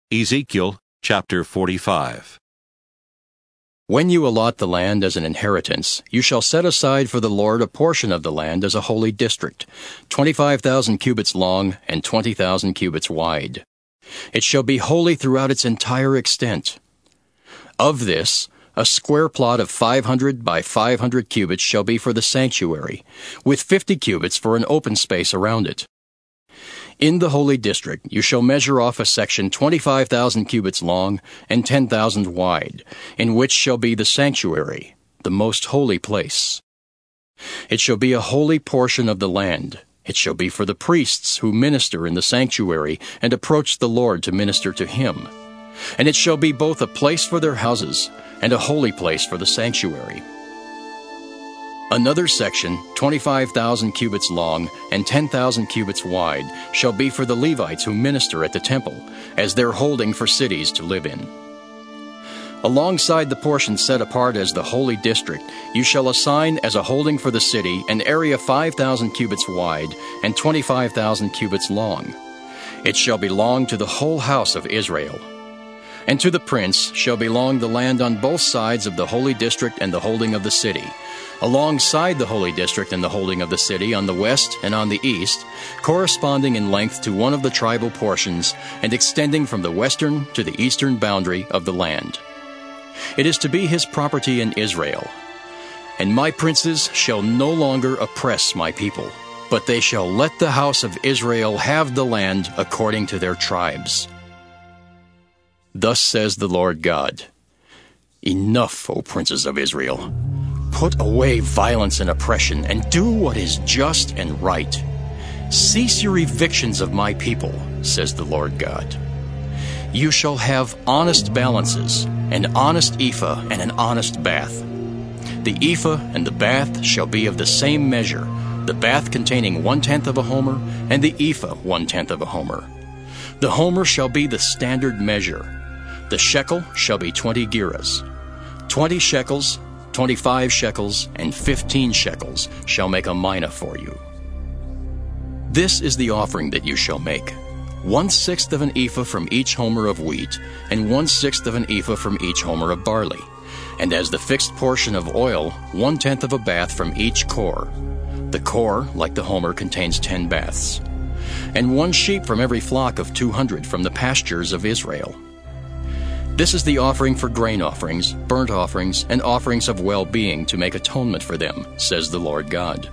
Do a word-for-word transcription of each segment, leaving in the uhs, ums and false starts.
Ezekiel chapter forty-five. When you allot the land as an inheritance, you shall set aside for the Lord a portion of the land as a holy district, twenty-five thousand cubits long and twenty thousand cubits wide. It shall be holy throughout its entire extent. Of this, a square plot of five hundred by five hundred cubits shall be for the sanctuary, with fifty cubits for an open space around it. In the holy district you shall measure off a section twenty-five thousand cubits long and ten thousand wide, in which shall be the sanctuary, the most holy place. It shall be a holy portion of the land. It shall be for the priests who minister in the sanctuary and approach the Lord to minister to Him. And it shall be both a place for their houses and a holy place for the sanctuary. Another section, twenty-five thousand cubits long and ten thousand cubits wide, shall be for the Levites who minister at the temple, as their holding for cities to live in. Alongside the portion set apart as the holy district, you shall assign as a holding for the city an area five thousand cubits wide and twenty-five thousand cubits long. It shall belong to the whole house of Israel. And to the prince shall belong the land on both sides of the holy district and the holding of the city, alongside the holy district and the holding of the city on the west and on the east, corresponding in length to one of the tribal portions and extending from the western to the eastern boundary of the land. It is to be his property in Israel. And my princes shall no longer oppress my people, but they shall let the house of Israel have the land according to their tribes. Thus says the Lord God, Enough, O princes of Israel! Put away violence and oppression, and do what is just and right. Cease your evictions of my people, says the Lord God. You shall have honest balances, an honest ephah and an honest bath. The ephah and the bath shall be of the same measure, the bath containing one-tenth of a homer, and the ephah one-tenth of a homer. The homer shall be the standard measure. The shekel shall be twenty gerahs. Twenty shekels, twenty-five shekels, and fifteen shekels shall make a mina for you. This is the offering that you shall make. One-sixth of an ephah from each homer of wheat, and one-sixth of an ephah from each homer of barley. And as the fixed portion of oil, one-tenth of a bath from each core. The core, like the homer, contains ten baths. And one sheep from every flock of two hundred from the pastures of Israel. This is the offering for grain offerings, burnt offerings, and offerings of well-being to make atonement for them, says the Lord God.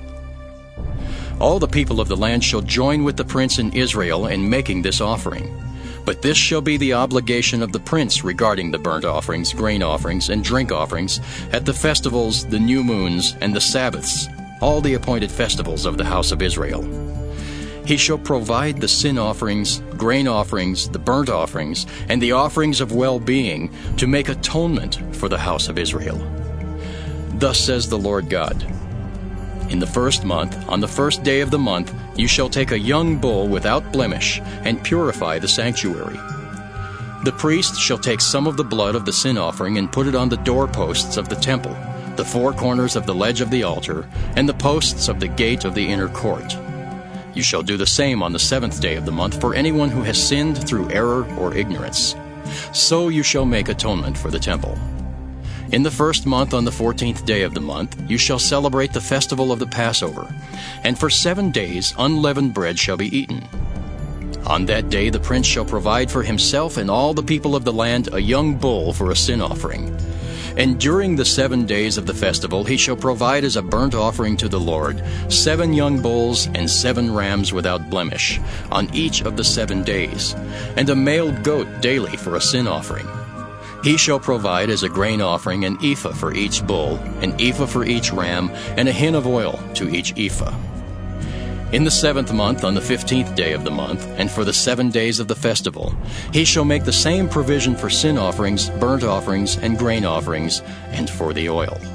All the people of the land shall join with the prince in Israel in making this offering. But this shall be the obligation of the prince regarding the burnt offerings, grain offerings, and drink offerings at the festivals, the new moons, and the Sabbaths, all the appointed festivals of the house of Israel. He shall provide the sin offerings, grain offerings, the burnt offerings, and the offerings of well-being to make atonement for the house of Israel. Thus says the Lord God, In the first month, on the first day of the month, you shall take a young bull without blemish and purify the sanctuary. The priest shall take some of the blood of the sin offering and put it on the doorposts of the temple, the four corners of the ledge of the altar, and the posts of the gate of the inner court. You shall do the same on the seventh day of the month for anyone who has sinned through error or ignorance. So you shall make atonement for the temple. In the first month, on the fourteenth day of the month, you shall celebrate the festival of the Passover, and for seven days unleavened bread shall be eaten. On that day the prince shall provide for himself and all the people of the land a young bull for a sin offering. And during the seven days of the festival he shall provide as a burnt offering to the Lord seven young bulls and seven rams without blemish on each of the seven days, and a male goat daily for a sin offering. He shall provide as a grain offering an ephah for each bull, an ephah for each ram, and a hin of oil to each ephah. In the seventh month, on the fifteenth day of the month, and for the seven days of the festival, he shall make the same provision for sin offerings, burnt offerings, and grain offerings, and for the oil.